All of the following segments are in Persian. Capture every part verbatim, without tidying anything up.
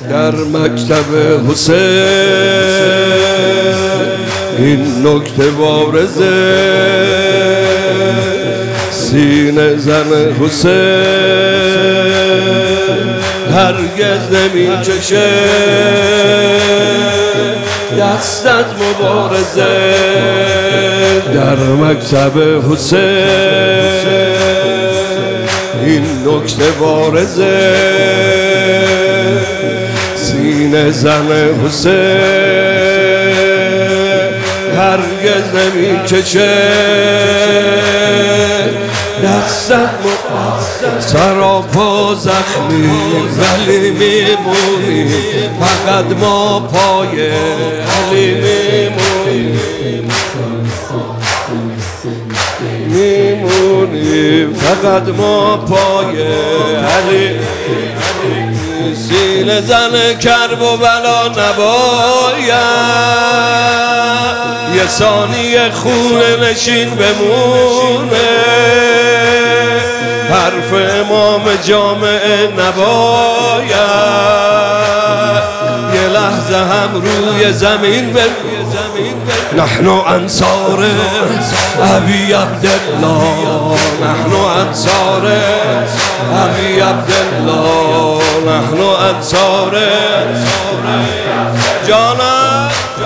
در مکتب حسین این نکته وارزه سینه زن حسین هرگز نمی چشه دستت مبارزه در مکتب حسین این نکته وارزه سینه زن حسین هرگز نمی چشه دستت مبارزه سراپا زخمی ولی میمونی فقط ما پای علی میمونی میمونی فقط ما پای علی سینه زن کرب و بلا نباید یه ثانیه خونه نشین بمونه حرف امام جامعه نباید یه لحظه هم روی زمین بمونه نحن انصار ابی عبدالله نحن انصار ابی عبدالله نحن انصار جانا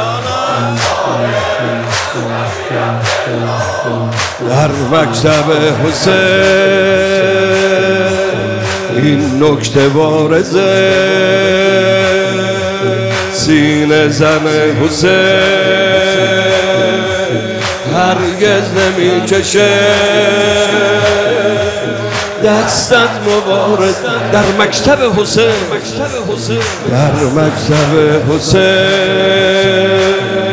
در مکتب حسین این نکته وارزه سینه زن حسین هرگز نمی چشه دستت مبارز در مکتب حسین در مکتب حسین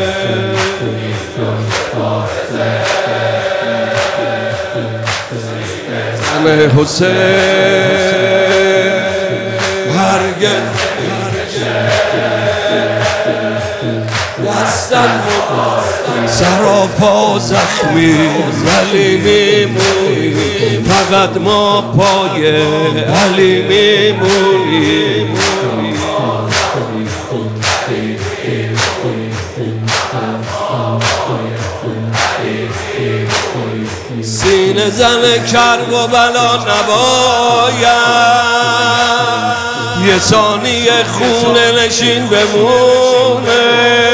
زن حسین هرگز دستت مبارز سراپا زخمی ولی میمونی فقط ما پای علی میمونی سینه زن کرب و بلا نباید یه ثانیه خونه نشین بمونه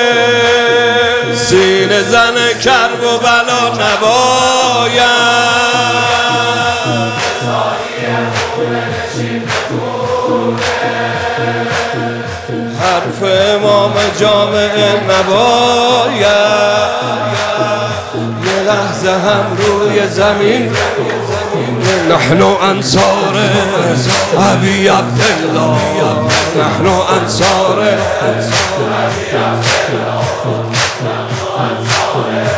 سینه زن کرب و بلا نباید حرف امام جامعه نباید یه لحظه هم روی زمین نحن انصار ابی عبدالله نحن انصار